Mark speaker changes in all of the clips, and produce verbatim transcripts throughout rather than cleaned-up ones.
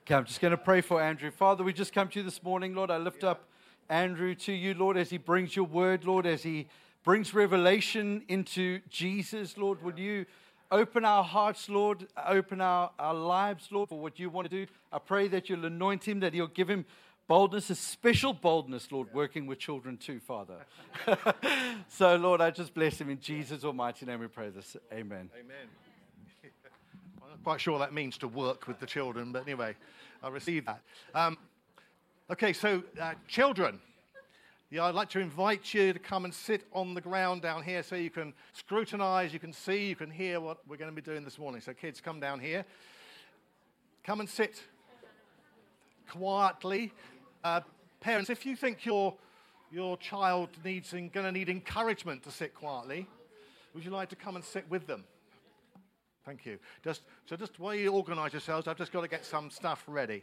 Speaker 1: Okay, I'm just going to pray for Andrew. Father, we just come to you this morning, Lord. I lift up Andrew to you, Lord, as he brings your word, Lord, as he brings revelation into Jesus, Lord. Would you open our hearts, Lord, open our, our lives, Lord, for what you want to do. I pray that you'll anoint him, that you'll give him boldness, a special boldness, Lord, working with children too, Father. So, Lord, I just bless him in Jesus' almighty name we pray this. Amen.
Speaker 2: Amen. I'm not quite sure what that means to work with the children, but anyway, I received that. Um, okay, so uh, children, yeah, I'd like to invite you to come and sit on the ground down here so you can scrutinize, you can see, you can hear what we're going to be doing this morning. So kids, come down here. Come and sit quietly. Uh, parents, if you think your your child needs and going to need encouragement to sit quietly, would you like to come and sit with them? Thank you. Just so, just while you organise yourselves, I've just got to get some stuff ready.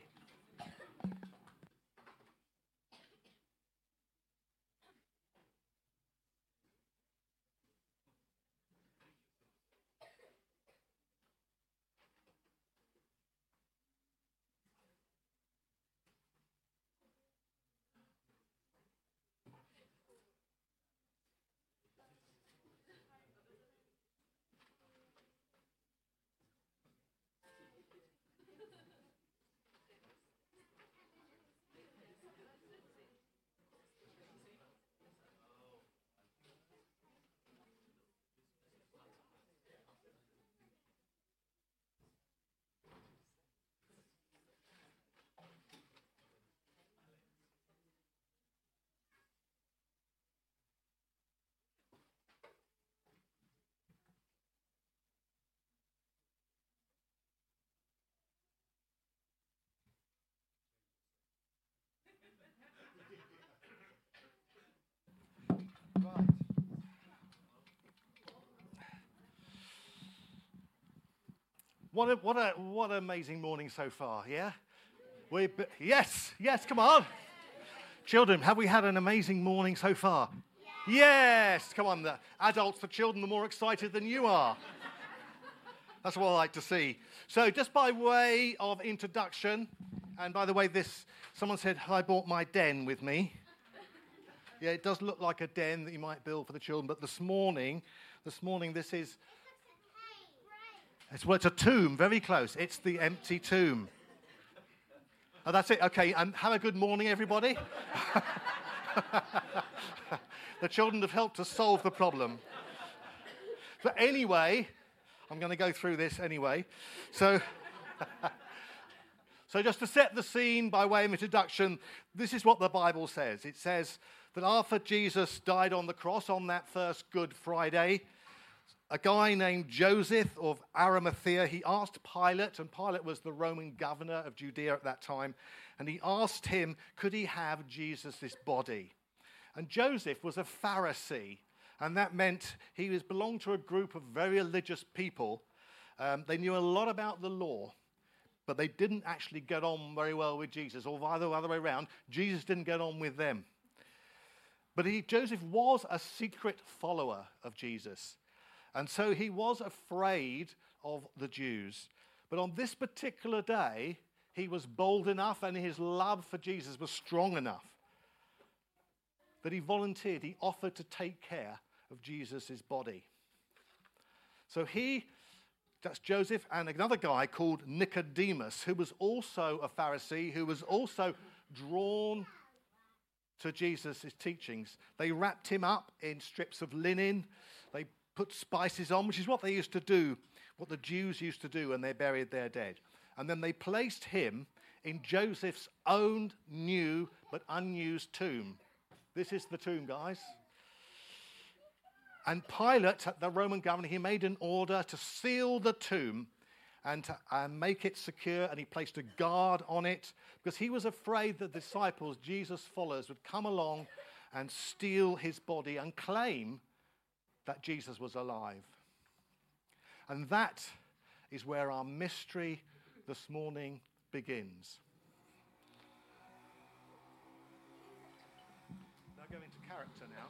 Speaker 2: Right. What a what a what an amazing morning so far, yeah? We yes, yes, come on. Children, have we had an amazing morning so far? Yes, yes. Come on, the adults, the children are more excited than you are. That's what I like to see. So just by way of introduction, and by the way, this someone said I brought my den with me. Yeah, it does look like a den that you might build for the children, but this morning, this morning this is, it's, well, it's a tomb, very close. It's the empty tomb. Oh, that's it. Okay, um, have a good morning, everybody. The children have helped us solve the problem. But anyway, I'm going to go through this anyway. So, so just to set the scene by way of introduction, this is what the Bible says. It says that after Jesus died on the cross on that first Good Friday, a guy named Joseph of Arimathea, he asked Pilate, and Pilate was the Roman governor of Judea at that time, and he asked him, could he have Jesus' body? And Joseph was a Pharisee, and that meant he was belonged to a group of very religious people. Um, they knew a lot about the law, but they didn't actually get on very well with Jesus, or the other way around, Jesus didn't get on with them. But he, Joseph was a secret follower of Jesus. And so he was afraid of the Jews. But on this particular day, he was bold enough and his love for Jesus was strong enough that he volunteered, he offered to take care of Jesus' body. So he, that's Joseph, and another guy called Nicodemus, who was also a Pharisee, who was also drawn to Jesus' teachings. They wrapped him up in strips of linen. They put spices on, which is what they used to do, what the Jews used to do when they buried their dead. And then they placed him in Joseph's own new but unused tomb. This is the tomb, guys. And Pilate, the Roman governor, he made an order to seal the tomb and to uh, make it secure, and he placed a guard on it because he was afraid that the disciples, Jesus' followers, would come along and steal his body and claim that Jesus was alive. And that is where our mystery this morning begins. Now go into character now.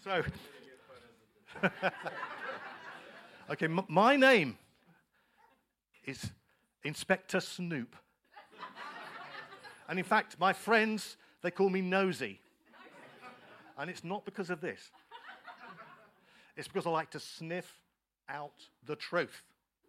Speaker 2: So, okay, m- my name is Inspector Snoop. And in fact, my friends, they call me Nosy. And it's not because of this. It's because I like to sniff out the truth.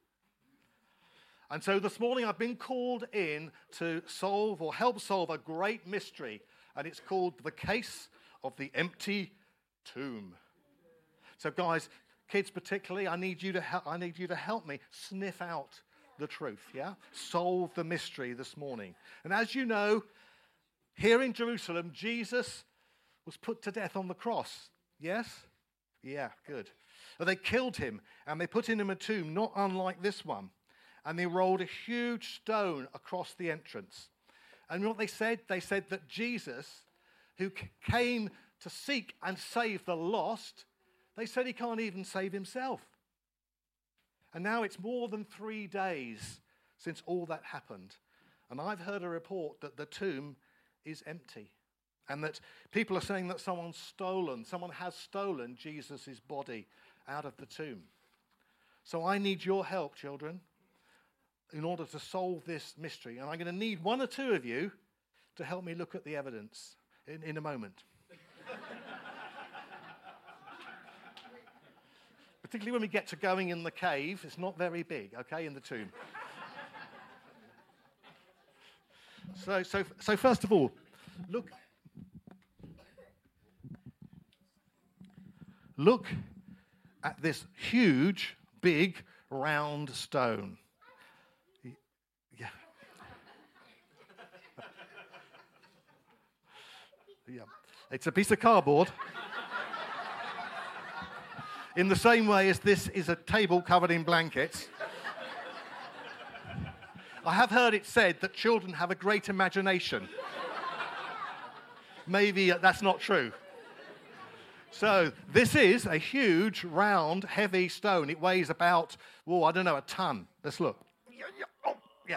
Speaker 2: And so this morning I've been called in to solve or help solve a great mystery, and it's called the case of the empty tomb. So guys, kids particularly, I need you to help, I need you to help me sniff out the truth, yeah? Solve the mystery this morning. And as you know, here in Jerusalem, Jesus was put to death on the cross. Yes? Yeah, good. But they killed him, and they put in him a tomb not unlike this one. And they rolled a huge stone across the entrance. And what they said? They said that Jesus, who came to seek and save the lost, they said he can't even save himself. And now it's more than three days since all that happened. And I've heard a report that the tomb is empty. And that people are saying that someone's stolen, someone has stolen Jesus' body out of the tomb. So I need your help, children, in order to solve this mystery. And I'm going to need one or two of you to help me look at the evidence in, in a moment. Particularly when we get to going in the cave. It's not very big, okay, in the tomb. so, so, so first of all, look... Look at this huge, big, round stone. Yeah. Yeah. It's a piece of cardboard. In the same way as this is a table covered in blankets. I have heard it said that children have a great imagination. Maybe that's not true. So this is a huge, round, heavy stone. It weighs about, oh, I don't know, a ton. Let's look. Yeah, yeah, oh, yeah.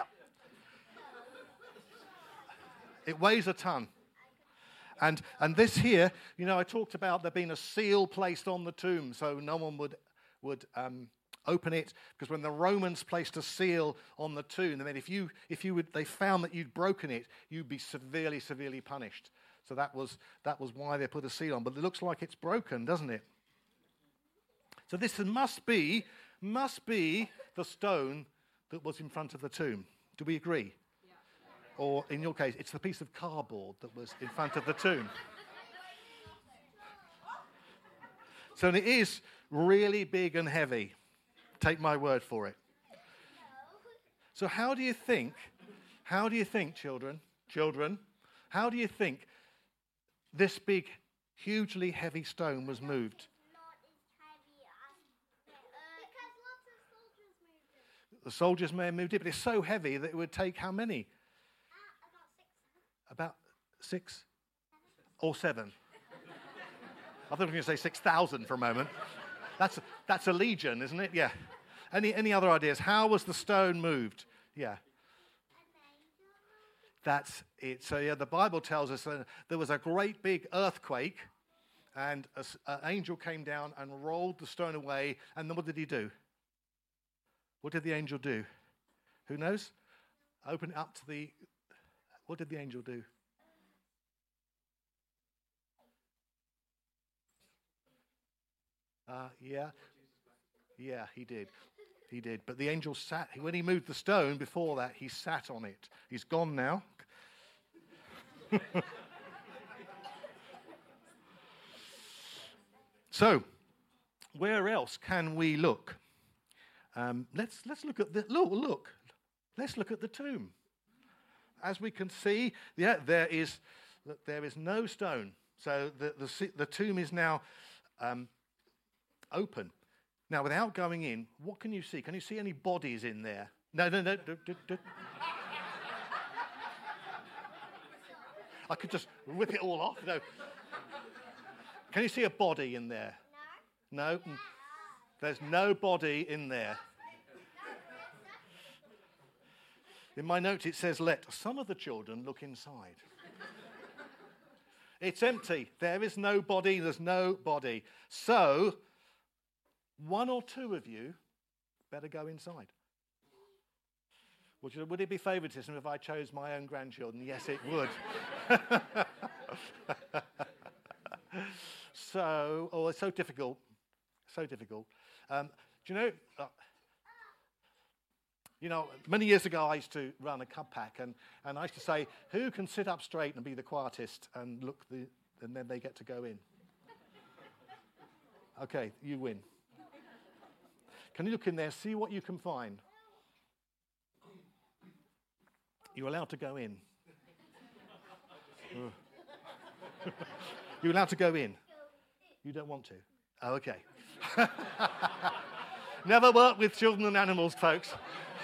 Speaker 2: It weighs a ton. And, and this here, you know, I talked about there being a seal placed on the tomb so no one would, would um, open it, because when the Romans placed a seal on the tomb, I mean, if you, if you would, they found that you'd broken it, you'd be severely, severely punished. So that was, that was why they put a seal on. But it looks like it's broken, doesn't it? So this must be, must be the stone that was in front of the tomb. Do we agree? Yeah. Or in your case, it's the piece of cardboard that was in front of the tomb. So it is really big and heavy. Take my word for it. So how do you think, how do you think, children, children, how do you think this big, hugely heavy stone was moved? The soldiers may have moved it, but it's so heavy that it would take how many? About six or seven. I thought I was going to say six thousand for a moment. That's that's a legion, isn't it? Yeah. Any any other ideas? How was the stone moved? Yeah. That's it. So yeah, the Bible tells us that there was a great big earthquake, and an angel came down and rolled the stone away. And then what did he do? What did the angel do? Who knows? Open it up to the... What did the angel do? Uh, yeah. Yeah, he did. He did. But the angel sat, when he moved the stone before that, he sat on it. He's gone now. So, where else can we look? Um, let's let's look at the look. Look, let's look at the tomb. As we can see, yeah, there is there is no stone. So the the, the tomb is now um, open. Now, without going in, what can you see? Can you see any bodies in there? No, no, no. Do, do, do. I could just rip it all off. No. Can you see a body in there? No. No? There's no body in there. In my notes it says, let some of the children look inside. It's empty. There is no body. There's no body. So, one or two of you better go inside. Would, you, would it be favoritism if I chose my own grandchildren? Yes, it would. So, oh, it's so difficult. So difficult. Um, do you know, uh, you know, many years ago I used to run a cub pack, and, and I used to say, who can sit up straight and be the quietest and look the, and then they get to go in. Okay, you win. Can you look in there, see what you can find? You're allowed to go in. You're allowed to go in. You don't want to? Oh, okay. Never work with children and animals, folks.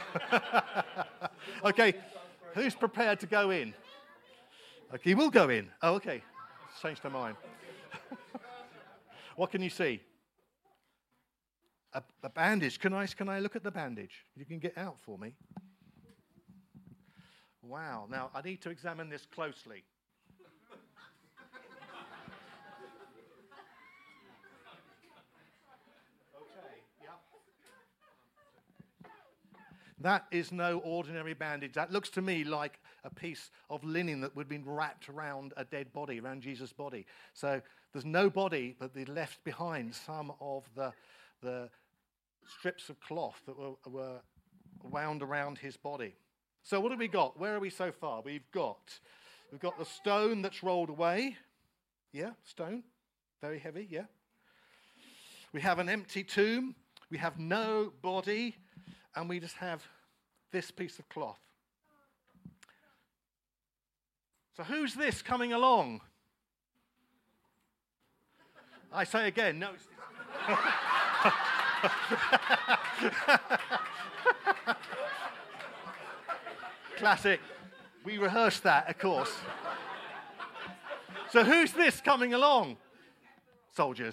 Speaker 2: Okay, who's prepared to go in? Okay, you will go in. Oh, okay. Changed their mind. What can you see? A, a bandage. Can I, can I look at the bandage? You can get out for me. Wow. Now, I need to examine this closely. That is no ordinary bandage. That looks to me like a piece of linen that would have been wrapped around a dead body, around Jesus' body. So there's no body, but they left behind some of the, the strips of cloth that were, were wound around his body. So what have we got? Where are we so far? We've got, we've got the stone that's rolled away. Yeah, stone. Very heavy, yeah. We have an empty tomb. We have no body. And we just have this piece of cloth. So who's this coming along? I say again, no. Classic. We rehearsed that, of course. So who's this coming along? Soldiers.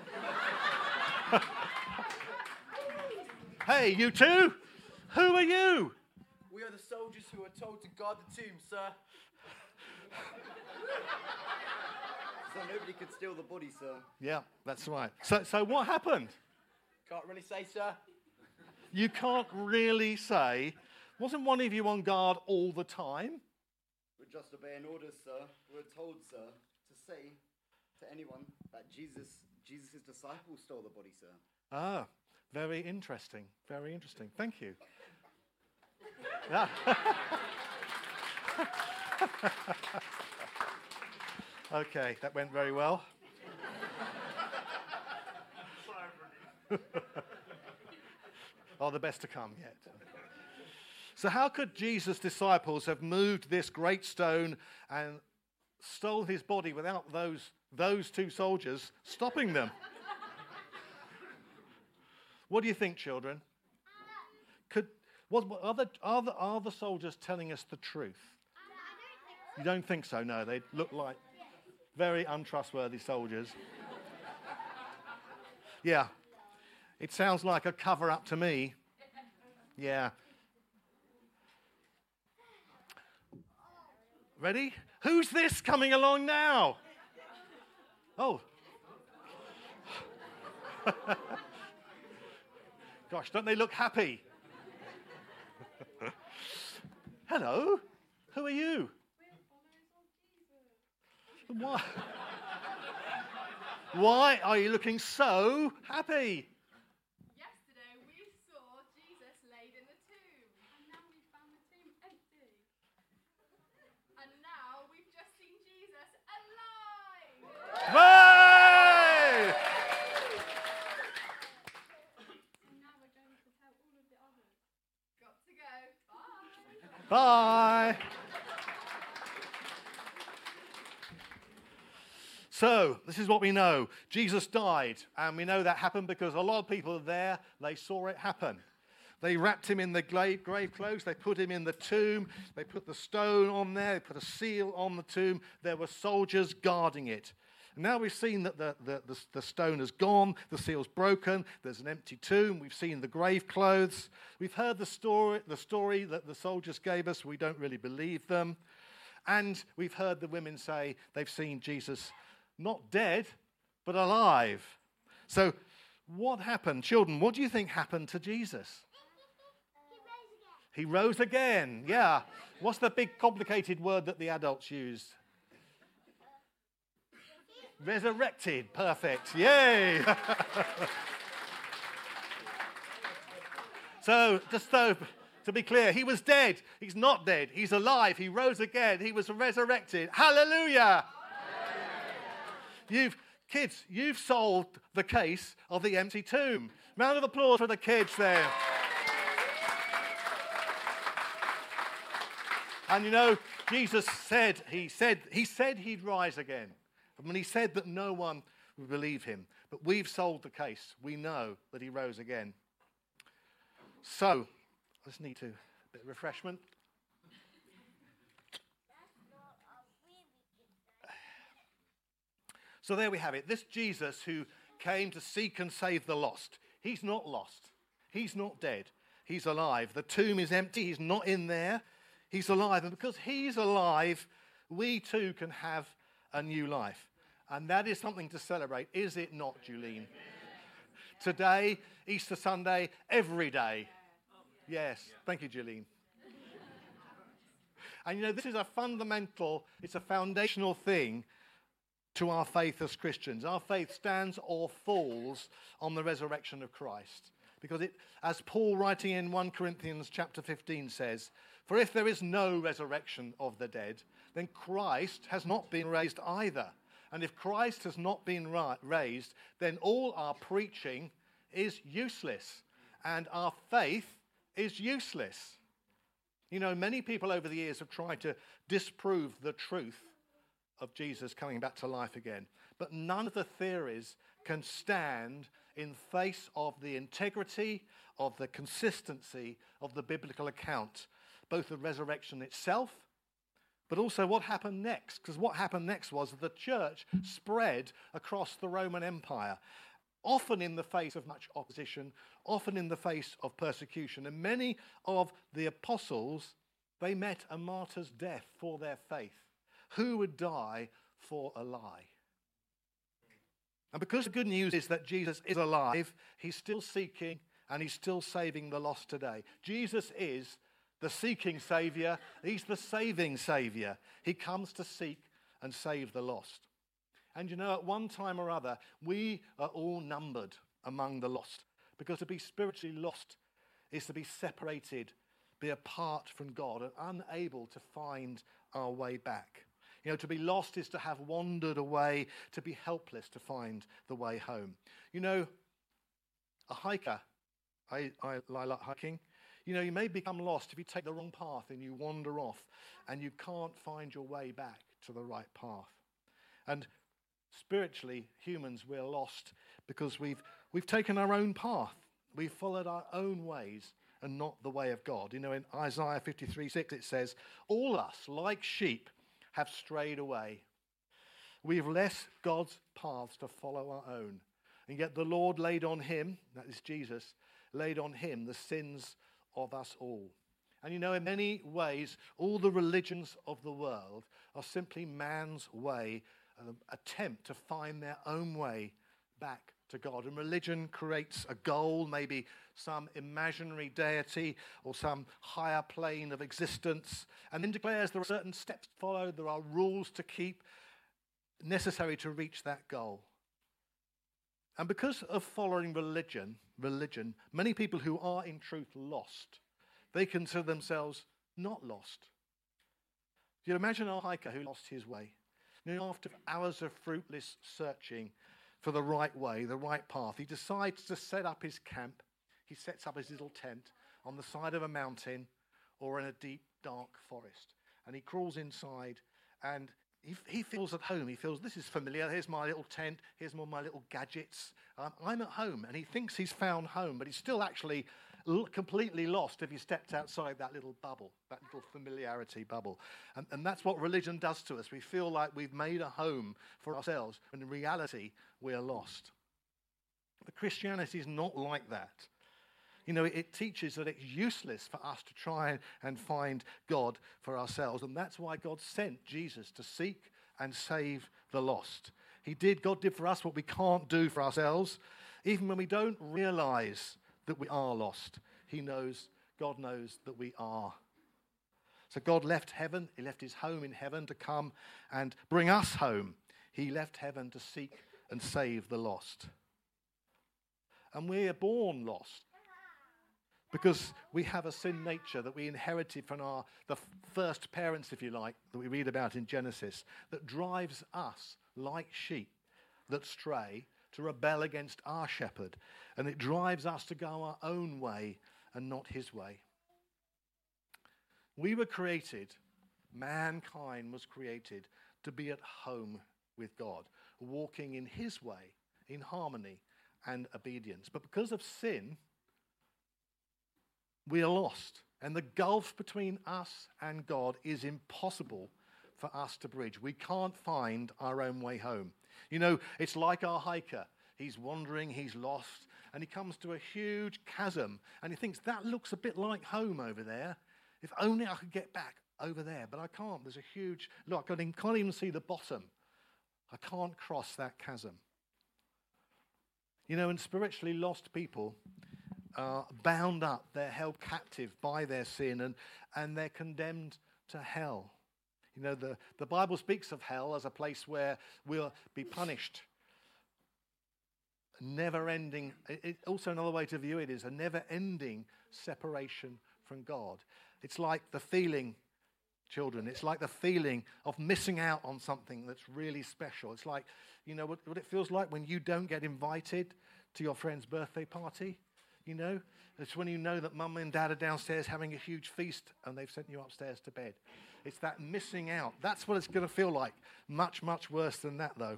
Speaker 2: Hey, you two? Who are you?
Speaker 3: We are the soldiers who are told to guard the tomb, sir. So nobody could steal the body, sir.
Speaker 2: Yeah, that's right. So, so what happened?
Speaker 3: Can't really say, sir.
Speaker 2: You can't really say. Wasn't one of you on guard all the time?
Speaker 3: We're just obeying orders, sir. We're told, sir, to say to anyone that Jesus, Jesus' disciples stole the body, sir.
Speaker 2: Ah. Very interesting. Very interesting. Thank you. Yeah. Okay, that went very well. Oh, the best to come yet. So how could Jesus' disciples have moved this great stone and stole his body without those, those two soldiers stopping them? What do you think, children? Could was are the are the are the soldiers telling us the truth? You don't think so? No, they look like very untrustworthy soldiers. Yeah, it sounds like a cover-up to me. Yeah. Ready? Who's this coming along now? Oh. Gosh, don't they look happy? Hello, who are you? Why? Why are you looking so happy?
Speaker 4: Yesterday we saw Jesus laid in the tomb, and now we found the tomb empty. And now we've just seen Jesus alive.
Speaker 2: Hey!
Speaker 4: And now we're going to tell all of the others. Got to go. Bye.
Speaker 2: Bye. So, this is what we know. Jesus died, and we know that happened because a lot of people there, they saw it happen. They wrapped him in the grave, grave clothes, they put him in the tomb, they put the stone on there, they put a seal on the tomb. There were soldiers guarding it. And now we've seen that the, the, the, the stone has gone, the seal's broken, there's an empty tomb, we've seen the grave clothes. We've heard the story, the story that the soldiers gave us, we don't really believe them. And we've heard the women say they've seen Jesus not dead, but alive. So what happened? Children, what do you think happened to Jesus? He rose again. Yeah. What's the big complicated word that the adults use? Resurrected. Perfect. Yay. So, just so to be clear, he was dead. He's not dead. He's alive. He rose again. He was resurrected. Hallelujah. You've, kids, you've solved the case of the empty tomb. Round of applause for the kids there. And you know, Jesus said, he said, he said he'd rise again. And when he said that no one would believe him. But we've solved the case. We know that he rose again. So, I just need to, a bit of refreshment. So there we have it. This Jesus who came to seek and save the lost. He's not lost. He's not dead. He's alive. The tomb is empty. He's not in there. He's alive. And because he's alive, we too can have a new life. And that is something to celebrate, is it not, Julene? Today, Easter Sunday, every day. Yes. Thank you, Julene. And you know, this is a fundamental, it's a foundational thing to our faith as Christians. Our faith stands or falls on the resurrection of Christ. Because it, as Paul writing in First Corinthians chapter fifteen says, for if there is no resurrection of the dead, then Christ has not been raised either. And if Christ has not been ra- raised, then all our preaching is useless. And our faith is useless. You know, many people over the years have tried to disprove the truth of Jesus coming back to life again. But none of the theories can stand in face of the integrity, of the consistency of the biblical account, both the resurrection itself, but also what happened next. Because what happened next was that the church spread across the Roman Empire, often in the face of much opposition, often in the face of persecution. And many of the apostles, they met a martyr's death for their faith. Who would die for a lie? And because the good news is that Jesus is alive, he's still seeking and he's still saving the lost today. Jesus is the seeking Saviour. He's the saving Saviour. He comes to seek and save the lost. And you know, at one time or other, we are all numbered among the lost. Because to be spiritually lost is to be separated, be apart from God and unable to find our way back. You know, to be lost is to have wandered away, to be helpless to find the way home. You know, a hiker, I, I, I like hiking. You know, you may become lost if you take the wrong path and you wander off and you can't find your way back to the right path. And spiritually, humans, we're lost because we've, we've taken our own path. We've followed our own ways and not the way of God. You know, in Isaiah fifty-three six it says, all us, like sheep, have strayed away. We've left God's paths to follow our own. And yet the Lord laid on him, that is Jesus, laid on him the sins of us all. And you know, in many ways, all the religions of the world are simply man's way, an attempt to find their own way back to God. And religion creates a goal, maybe some imaginary deity or some higher plane of existence, and then declares there are certain steps to follow, there are rules to keep necessary to reach that goal. And because of following religion, religion, many people who are in truth lost, they consider themselves not lost. You imagine a hiker who lost his way. You know, after hours of fruitless searching for the right way, the right path, he decides to set up his camp. He sets up his little tent on the side of a mountain or in a deep, dark forest. And he crawls inside and he, he feels at home. He feels, this is familiar. Here's my little tent. Here's all my little gadgets. Um, I'm at home. And he thinks he's found home, but he's still actually l- completely lost if he stepped outside that little bubble, that little familiarity bubble. And, and that's what religion does to us. We feel like we've made a home for ourselves, when in reality, we are lost. But Christianity is not like that. You know, it teaches that it's useless for us to try and find God for ourselves. And that's why God sent Jesus to seek and save the lost. He did, God did for us what we can't do for ourselves. Even when we don't realize that we are lost, he knows, God knows that we are. So God left heaven, he left his home in heaven to come and bring us home. He left heaven to seek and save the lost. And we're born lost, because we have a sin nature that we inherited from our the first parents, if you like, that we read about in Genesis, that drives us like sheep that stray to rebel against our shepherd. And it drives us to go our own way and not his way. We were created, mankind was created to be at home with God, walking in his way, in harmony and obedience. But because of sin, we are lost, and the gulf between us and God is impossible for us to bridge. We can't find our own way home. You know, it's like our hiker. He's wandering, he's lost, and he comes to a huge chasm, and he thinks, that looks a bit like home over there. If only I could get back over there, but I can't. There's a huge, look, I can't even see the bottom. I can't cross that chasm. You know, and spiritually lost people are bound up, they're held captive by their sin, and, and they're condemned to hell. You know, the, the Bible speaks of hell as a place where we'll be punished. A never-ending, it, also another way to view it is a never-ending separation from God. It's like the feeling, children, it's like the feeling of missing out on something that's really special. It's like, you know, what, what it feels like when you don't get invited to your friend's birthday party. You know, it's when you know that mum and dad are downstairs having a huge feast and they've sent you upstairs to bed. It's that missing out. That's what it's going to feel like. Much, much worse than that, though.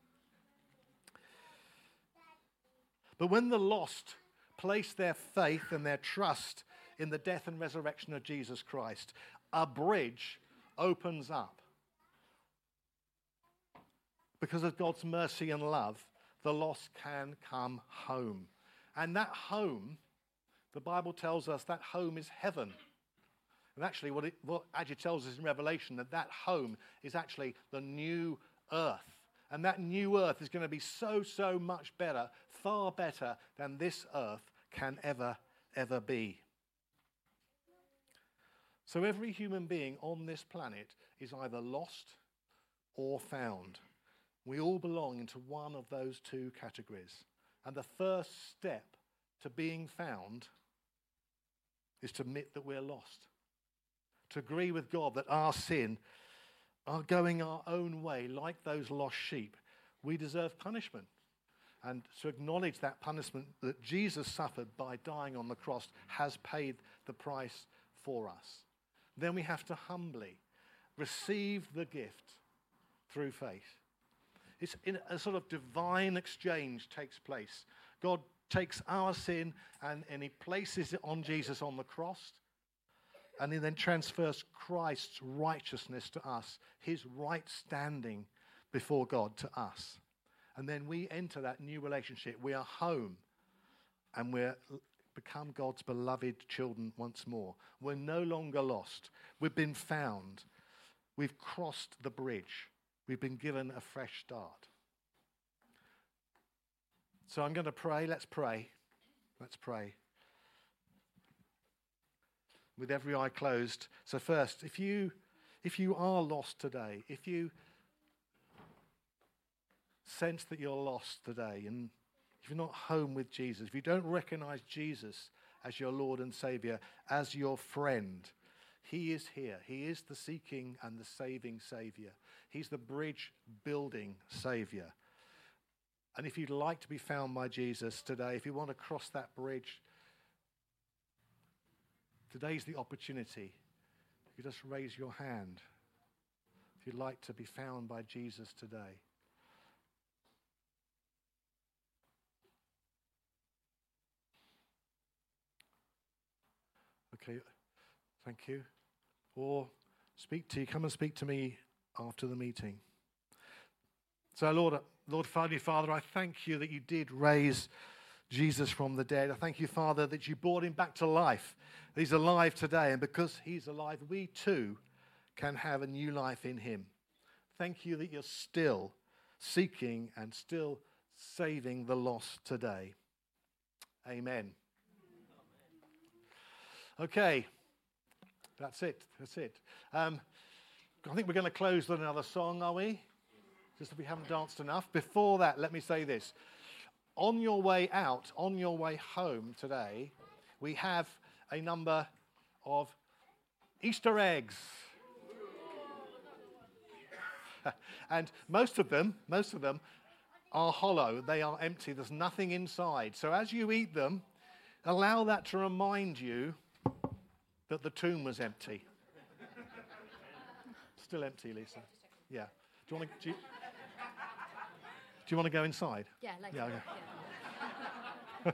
Speaker 2: But when the lost place their faith and their trust in the death and resurrection of Jesus Christ, a bridge opens up. Because of God's mercy and love, the lost can come home. And that home, the Bible tells us that home is heaven. And actually what it what actually tells us in Revelation, that that home is actually the new earth. And that new earth is going to be so, so much better, far better than this earth can ever, ever be. So every human being on this planet is either lost or found. We all belong into one of those two categories. And the first step to being found is to admit that we're lost. To agree with God that our sin, our going our own way, like those lost sheep, we deserve punishment. And to acknowledge that punishment that Jesus suffered by dying on the cross has paid the price for us. Then we have to humbly receive the gift through faith. It's in a sort of divine exchange takes place. God takes our sin and, and he places it on Jesus on the cross. And he then transfers Christ's righteousness to us, his right standing before God to us. And then we enter that new relationship. We are home and we're become God's beloved children once more. We're no longer lost. We've been found. We've crossed the bridge. We've been given a fresh start. So I'm going to pray. Let's pray. Let's pray. With every eye closed. So first, if you if you are lost today, if you sense that you're lost today, and if you're not home with Jesus, if you don't recognize Jesus as your Lord and Savior, as your friend, he is here. He is the seeking and the saving Savior. He's the bridge building Savior. And if you'd like to be found by Jesus today, if you want to cross that bridge, today's the opportunity. You just raise your hand if you'd like to be found by Jesus today. Okay, thank you. Or speak to you, come and speak to me after the meeting. So Lord, Lord, Father, Father, I thank you that you did raise Jesus from the dead. I thank you, Father, that you brought him back to life. He's alive today, and because he's alive, we too can have a new life in him. Thank you that you're still seeking and still saving the lost today. Amen. Okay, that's it. That's it. Um, I think we're going to close with another song, are we? Just if we haven't danced enough. Before that, let me say this. On your way out, on your way home today, we have a number of Easter eggs. And most of them, most of them are hollow. They are empty. There's nothing inside. So as you eat them, allow that to remind you that the tomb was empty. Still empty, Lisa. Yeah. Do you want to? Do you, do you want to go inside?
Speaker 4: Yeah, like
Speaker 2: Yeah.
Speaker 4: yeah.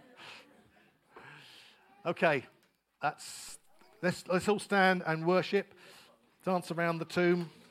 Speaker 2: Okay. That's. Let's let's all stand and worship. Dance around the tomb.